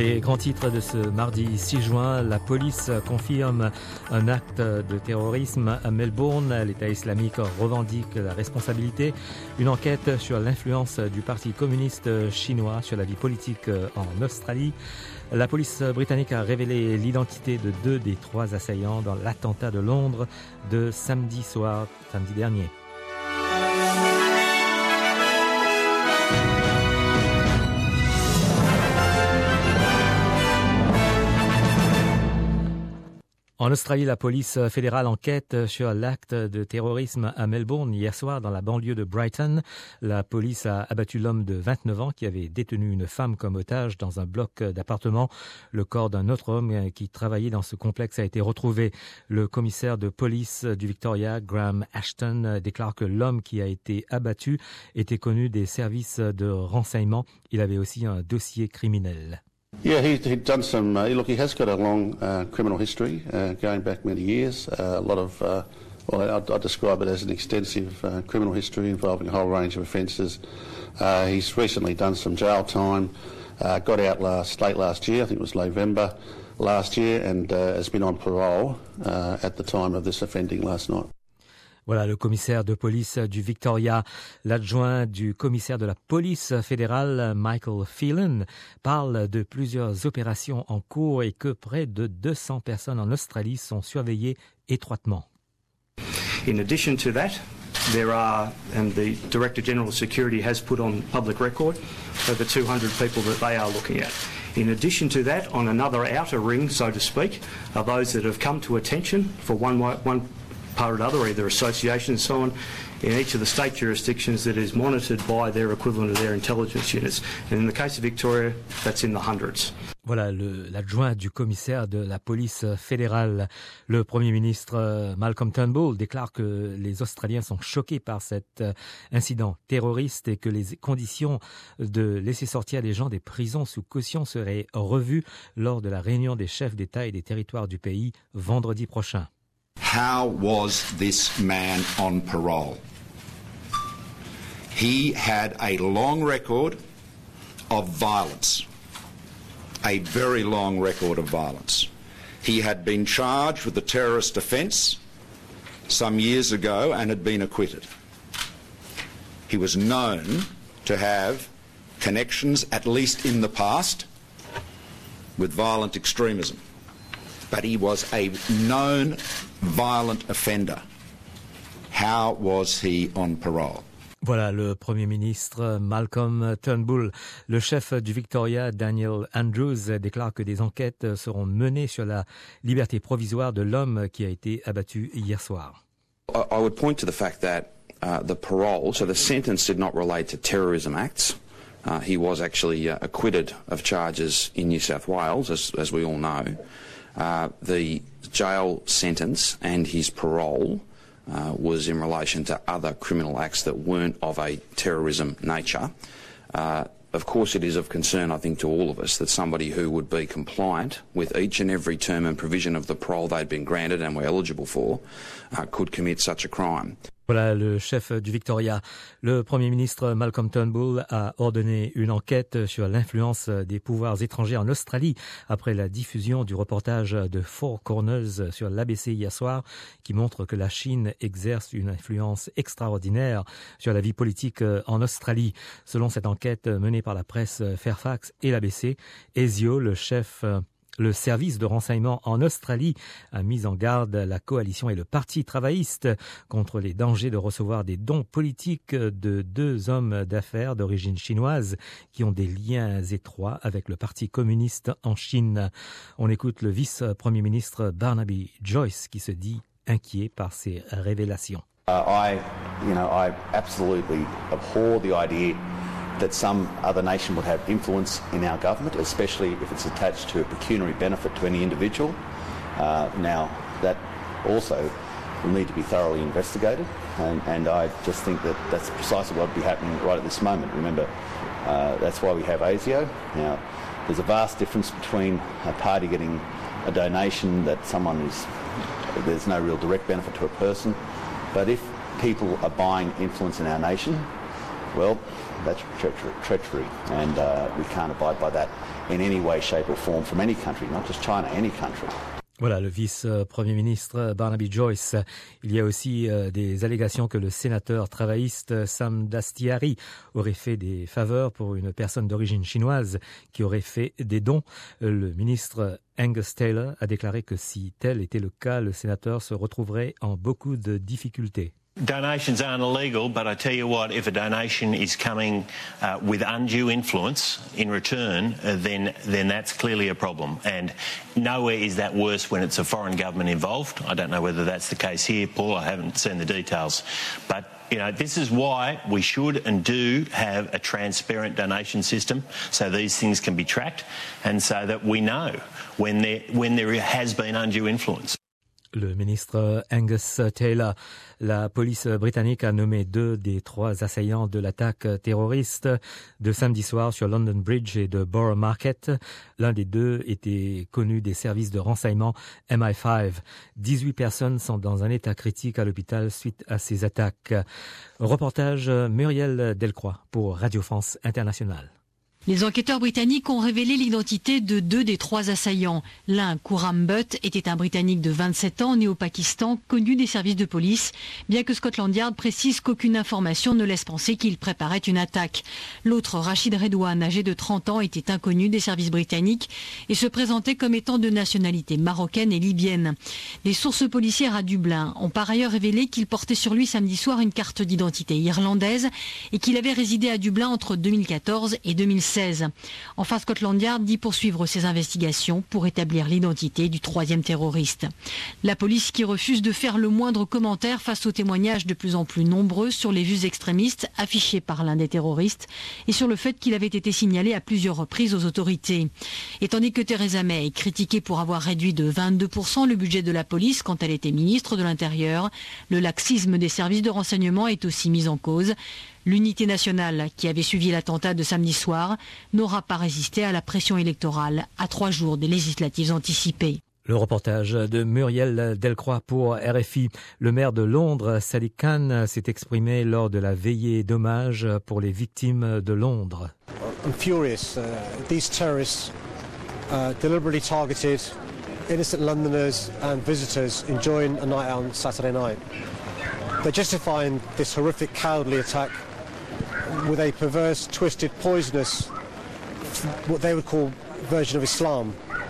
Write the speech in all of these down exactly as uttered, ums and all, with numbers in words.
Les grands titres de ce mardi six juin, la police confirme un acte de terrorisme à Melbourne. L'État islamique revendique la responsabilité. Une enquête sur l'influence du Parti communiste chinois sur la vie politique en Australie. La police britannique a révélé l'identité de deux des trois assaillants dans l'attentat de Londres de samedi soir, samedi dernier. En Australie, la police fédérale enquête sur l'acte de terrorisme à Melbourne hier soir dans la banlieue de Brighton. La police a abattu l'homme de vingt-neuf ans qui avait détenu une femme comme otage dans un bloc d'appartements. Le corps d'un autre homme qui travaillait dans ce complexe a été retrouvé. Le commissaire de police du Victoria, Graham Ashton, déclare que l'homme qui a été abattu était connu des services de renseignement. Il avait aussi un dossier criminel. Yeah, he, he'd done some, uh, look, he has got a long uh, criminal history, uh, going back many years, uh, a lot of, uh, well, I'd, I'd describe it as an extensive uh, criminal history involving a whole range of offences. Uh, he's recently done some jail time, uh, got out last, late last year, I think it was November last year, and uh, has been on parole uh, at the time of this offending last night. Voilà le commissaire de police du Victoria. L'adjoint du commissaire de la police fédérale, Michael Phelan, parle de plusieurs opérations en cours et que près de deux cents personnes en Australie sont surveillées étroitement. In addition to that, there are, and the Director General of Security has put on public record, over two hundred people that they are looking at. In addition to that, on another outer ring, so to speak, are those that have come to attention for one one part or another, either association and so on, in each of the state jurisdictions that is monitored by their equivalent of their intelligence units. And in the case of Victoria, that's in the hundreds. Voilà le, l'adjoint du commissaire de la police fédérale. Le Premier ministre Malcolm Turnbull déclare que les Australiens sont choqués par cet incident terroriste et que les conditions de laisser sortir les gens des prisons sous caution seraient revues lors de la réunion des chefs d'État et des territoires du pays vendredi prochain. How was this man on parole? He had a long record of violence, a very long record of violence. He had been charged with a terrorist offence some years ago and had been acquitted. He was known to have connections, at least in the past, with violent extremism. But he was a known violent offender. How was he on parole? Voilà le Premier ministre Malcolm Turnbull. Le chef du Victoria, Daniel Andrews, déclare que des enquêtes seront menées sur la liberté provisoire de l'homme qui a été abattu hier soir. I would point to the fact that uh, the parole, so the sentence did not relate to terrorism acts. Uh, he was actually uh, acquitted of charges in New South Wales, as, as we all know. Uh, the jail sentence and his parole uh, was in relation to other criminal acts that weren't of a terrorism nature. Uh, of course, it is of concern, I think, to all of us that somebody who would be compliant with each and every term and provision of the parole they'd been granted and were eligible for uh, could commit such a crime. Voilà le chef du Victoria. Le Premier ministre Malcolm Turnbull a ordonné une enquête sur l'influence des pouvoirs étrangers en Australie après la diffusion du reportage de Four Corners sur l'A B C hier soir qui montre que la Chine exerce une influence extraordinaire sur la vie politique en Australie. Selon cette enquête menée par la presse Fairfax et l'A B C, ASIO, le chef Le service de renseignement en Australie a mis en garde la coalition et le Parti travailliste contre les dangers de recevoir des dons politiques de deux hommes d'affaires d'origine chinoise qui ont des liens étroits avec le Parti communiste en Chine. On écoute le vice-premier ministre Barnaby Joyce qui se dit inquiet par ces révélations. Uh, I, you know, I absolutely abhor the idea that some other nation would have influence in our government, especially if it's attached to a pecuniary benefit to any individual. Uh, now, that also will need to be thoroughly investigated, and, and I just think that that's precisely what would be happening right at this moment. Remember, uh, that's why we have ASIO. Now, there's a vast difference between a party getting a donation that someone is, there's no real direct benefit to a person, but if people are buying influence in our nation, well, that's treachery, treachery and uh, we can't abide by that. in any way, shape or form from any country, not just China, any country. Voilà, le vice-premier ministre Barnaby Joyce. Il y a aussi euh, des allégations que le sénateur travailliste Sam Dastyari aurait fait des faveurs pour une personne d'origine chinoise qui aurait fait des dons. Le ministre Angus Taylor a déclaré que si tel était le cas, le sénateur se retrouverait en beaucoup de difficultés. Donations aren't illegal, but I tell you what, if a donation is coming uh, with undue influence in return, uh, then then that's clearly a problem. And nowhere is that worse when it's a foreign government involved. I don't know whether that's the case here, Paul. I haven't seen the details. But, you know, this is why we should and do have a transparent donation system so these things can be tracked and so that we know when there, when there has been undue influence. Le ministre Angus Taylor, la police britannique a nommé deux des trois assaillants de l'attaque terroriste de samedi soir sur London Bridge et de Borough Market. L'un des deux était connu des services de renseignement M I cinq. dix-huit personnes sont dans un état critique à l'hôpital suite à ces attaques. Reportage Muriel Delcroix pour Radio France Internationale. Les enquêteurs britanniques ont révélé l'identité de deux des trois assaillants. L'un, Khurram Butt, était un Britannique de vingt-sept ans, né au Pakistan, connu des services de police, bien que Scotland Yard précise qu'aucune information ne laisse penser qu'il préparait une attaque. L'autre, Rachid Redouane, âgé de trente ans, était inconnu des services britanniques et se présentait comme étant de nationalité marocaine et libyenne. Les sources policières à Dublin ont par ailleurs révélé qu'il portait sur lui samedi soir une carte d'identité irlandaise et qu'il avait résidé à Dublin entre deux mille quatorze et deux mille seize. Enfin, Scotland Yard dit poursuivre ses investigations pour établir l'identité du troisième terroriste. La police qui refuse de faire le moindre commentaire face aux témoignages de plus en plus nombreux sur les vues extrémistes affichées par l'un des terroristes et sur le fait qu'il avait été signalé à plusieurs reprises aux autorités. Et tandis que Theresa May est critiquée pour avoir réduit de vingt-deux pour cent le budget de la police quand elle était ministre de l'Intérieur, le laxisme des services de renseignement est aussi mis en cause. L'unité nationale, qui avait suivi l'attentat de samedi soir, n'aura pas résisté à la pression électorale à trois jours des législatives anticipées. Le reportage de Muriel Delcroix pour R F I. Le maire de Londres, Sadiq Khan, s'est exprimé lors de la veillée d'hommage pour les victimes de Londres. I'm furious. Uh, these terrorists uh, deliberately targeted innocent Londoners and visitors enjoying a night out on Saturday night. They're justifying this horrific, cowardly attack with a perverse, twisted, poisonous, what they would call version of Islam.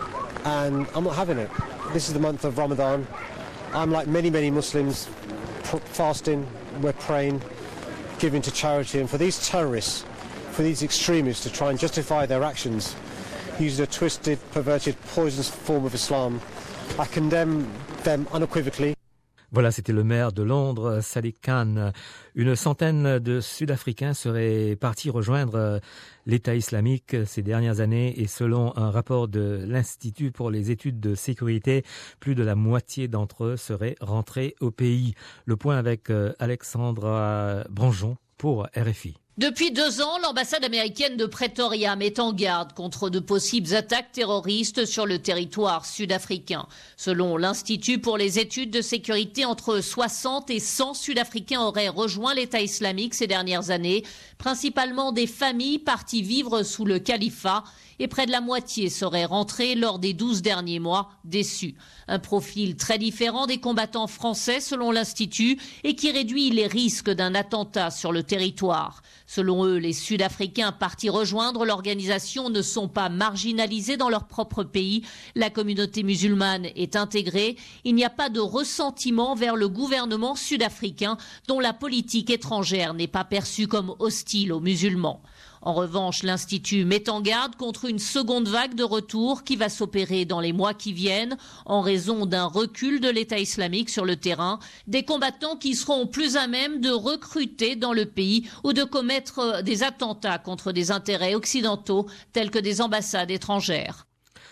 And I'm not having it. This is the month of Ramadan. I'm like many, many Muslims, fasting, we're praying, giving to charity. And for these terrorists, for these extremists to try and justify their actions using a twisted, perverted, poisonous form of Islam, I condemn them unequivocally. Voilà, c'était le maire de Londres, Sadiq Khan. Une centaine de Sud-Africains seraient partis rejoindre l'État islamique ces dernières années et selon un rapport de l'Institut pour les études de sécurité, plus de la moitié d'entre eux seraient rentrés au pays. Le point avec Alexandra Branjon pour R F I. Depuis deux ans, l'ambassade américaine de Pretoria met en garde contre de possibles attaques terroristes sur le territoire sud-africain. Selon l'Institut pour les études de sécurité, entre soixante et cent Sud-Africains auraient rejoint l'État islamique ces dernières années, principalement des familles parties vivre sous le califat, et près de la moitié seraient rentrés lors des douze derniers mois déçus. Un profil très différent des combattants français selon l'Institut et qui réduit les risques d'un attentat sur le territoire. Selon eux, les Sud-Africains partis rejoindre l'organisation ne sont pas marginalisés dans leur propre pays. La communauté musulmane est intégrée. Il n'y a pas de ressentiment vers le gouvernement sud-africain dont la politique étrangère n'est pas perçue comme hostile aux musulmans. En revanche, l'Institut met en garde contre une seconde vague de retour qui va s'opérer dans les mois qui viennent en raison d'un recul de l'État islamique sur le terrain, des combattants qui seront plus à même de recruter dans le pays ou de commettre des attentats contre des intérêts occidentaux tels que des ambassades étrangères.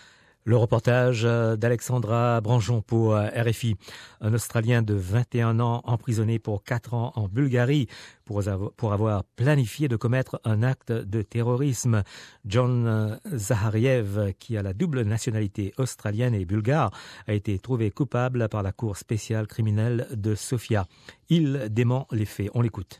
Le reportage d'Alexandra Branjon pour R F I. Un Australien de vingt et un ans emprisonné pour quatre ans en Bulgarie pour avoir planifié de commettre un acte de terrorisme. John Zahariev, qui a la double nationalité australienne et bulgare, a été trouvé coupable par la Cour spéciale criminelle de Sofia. Il dément les faits. On l'écoute.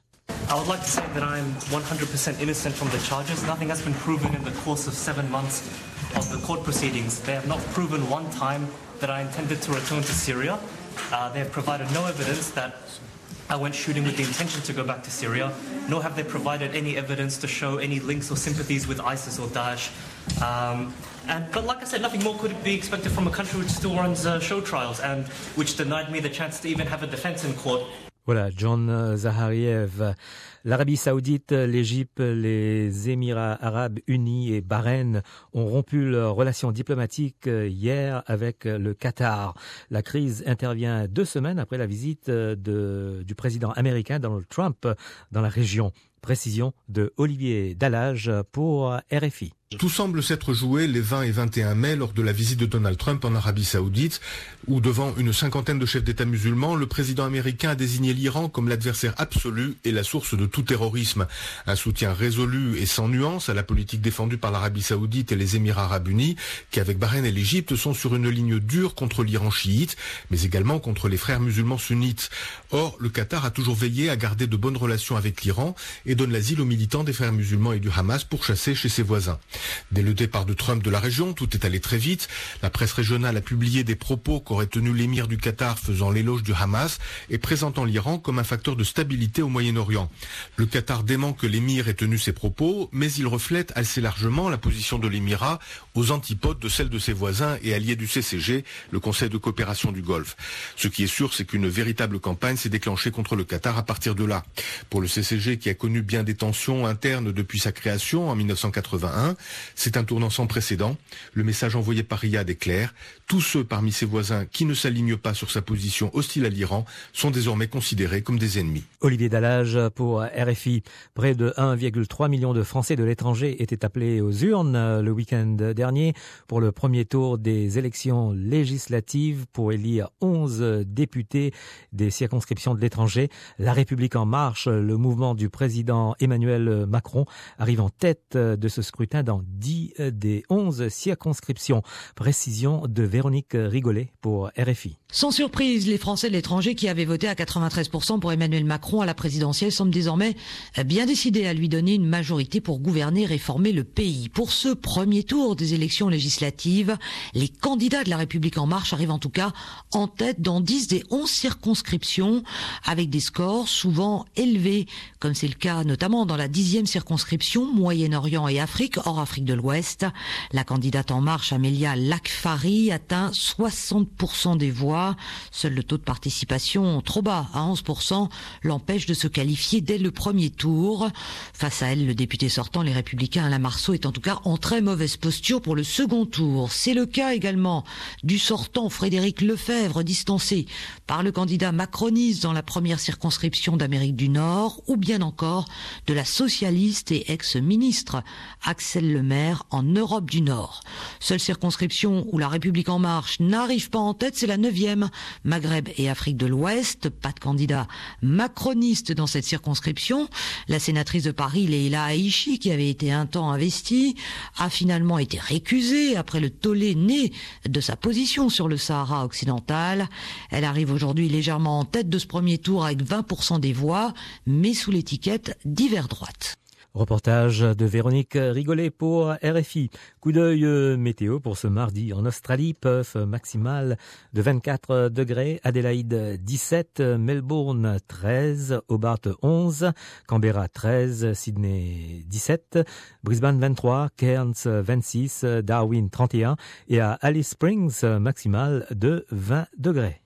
I would like to say that I'm one hundred percent innocent from the charges. Nothing has been proven in the course of seven months of the court proceedings. They have not proven one time that I intended to return to Syria. Uh, they have provided no evidence that I went shooting with the intention to go back to Syria, nor have they provided any evidence to show any links or sympathies with ISIS or Daesh. Um, and, but like I said, nothing more could be expected from a country which still runs uh, show trials and which denied me the chance to even have a defense in court. Voilà, John Zahariev. L'Arabie Saoudite, l'Égypte, les Émirats Arabes Unis et Bahreïn ont rompu leurs relations diplomatiques hier avec le Qatar. La crise intervient deux semaines après la visite de, du président américain Donald Trump dans la région. Précision de Olivier Dallage pour R F I. Tout semble s'être joué les vingt et vingt et un mai lors de la visite de Donald Trump en Arabie Saoudite, où devant une cinquantaine de chefs d'État musulmans, le président américain a désigné l'Iran comme l'adversaire absolu et la source de tout terrorisme. Un soutien résolu et sans nuance à la politique défendue par l'Arabie Saoudite et les Émirats Arabes Unis, qui avec Bahreïn et l'Égypte sont sur une ligne dure contre l'Iran chiite, mais également contre les frères musulmans sunnites. Or, le Qatar a toujours veillé à garder de bonnes relations avec l'Iran et donne l'asile aux militants des frères musulmans et du Hamas pourchassés chez ses voisins. Dès le départ de Trump de la région, tout est allé très vite. La presse régionale a publié des propos qu'aurait tenu l'émir du Qatar faisant l'éloge du Hamas et présentant l'Iran comme un facteur de stabilité au Moyen-Orient. Le Qatar dément que l'émir ait tenu ces propos, mais il reflète assez largement la position de l'émirat aux antipodes de celle de ses voisins et alliés du C C G, le Conseil de coopération du Golfe. Ce qui est sûr, c'est qu'une véritable campagne s'est déclenchée contre le Qatar à partir de là. Pour le C C G, qui a connu bien des tensions internes depuis sa création en mille neuf cent quatre-vingt-un, c'est un tournant sans précédent. Le message envoyé par Riyad est clair. Tous ceux parmi ses voisins qui ne s'alignent pas sur sa position hostile à l'Iran sont désormais considérés comme des ennemis. Olivier Dallage pour R F I. Près de un virgule trois million de Français de l'étranger étaient appelés aux urnes le week-end dernier pour le premier tour des élections législatives pour élire onze députés des circonscriptions de l'étranger. La République en marche, le mouvement du président Emmanuel Macron, arrive en tête de ce scrutin dans dix des onze circonscriptions. Précision de Véronique Rigolet pour R F I. Sans surprise, les Français de l'étranger qui avaient voté à quatre-vingt-treize pour cent pour Emmanuel Macron à la présidentielle semblent désormais bien décidés à lui donner une majorité pour gouverner et réformer le pays. Pour ce premier tour des élections législatives, les candidats de la République en marche arrivent en tout cas en tête dans dix des onze circonscriptions avec des scores souvent élevés, comme c'est le cas notamment dans la dixième circonscription Moyen-Orient et Afrique, hors Afrique de l'Ouest. La candidate en marche, Amélia Lakfari, atteint soixante pour cent des voix. Seul le taux de participation, trop bas, à onze pour cent, l'empêche de se qualifier dès le premier tour. Face à elle, le député sortant, les Républicains Alain Marceau, est en tout cas en très mauvaise posture pour le second tour. C'est le cas également du sortant Frédéric Lefebvre, distancé par le candidat macroniste dans la première circonscription d'Amérique du Nord, ou bien encore de la socialiste et ex-ministre Axel Lemaire en Europe du Nord. Seule circonscription où la République en marche n'arrive pas en tête, c'est la neuvième, Maghreb et Afrique de l'Ouest. Pas de candidat macroniste dans cette circonscription. La sénatrice de Paris, Leïla Haïchi, qui avait été un temps investie, a finalement été récusée après le tollé né de sa position sur le Sahara occidental. Elle arrive aujourd'hui légèrement en tête de ce premier tour avec vingt pour cent des voix, mais sous l'étiquette d'hiver droite. Reportage de Véronique Rigolet pour R F I. Coup d'œil météo pour ce mardi en Australie. Perth maximal de vingt-quatre degrés, Adélaïde dix-sept, Melbourne treize, Hobart onze, Canberra treize, Sydney dix-sept, Brisbane vingt-trois, Cairns vingt-six, Darwin trente et un et à Alice Springs maximal de vingt degrés.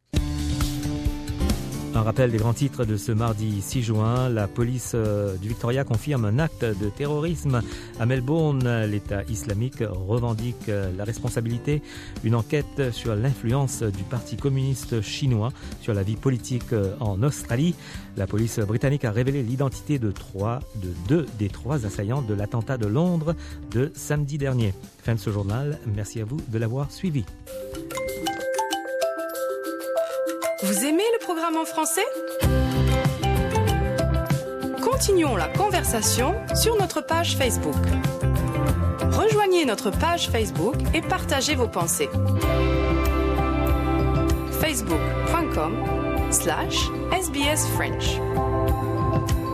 Un rappel des grands titres de ce mardi six juin. La police du Victoria confirme un acte de terrorisme à Melbourne. L'État islamique revendique la responsabilité. Une enquête sur l'influence du Parti communiste chinois sur la vie politique en Australie. La police britannique a révélé l'identité de trois, de deux des trois assaillants de l'attentat de Londres de samedi dernier. Fin de ce journal. Merci à vous de l'avoir suivi. Vous aimez le programme en français ? Continuons la conversation sur notre page Facebook. Rejoignez notre page Facebook et partagez vos pensées. facebook point com slash S B S French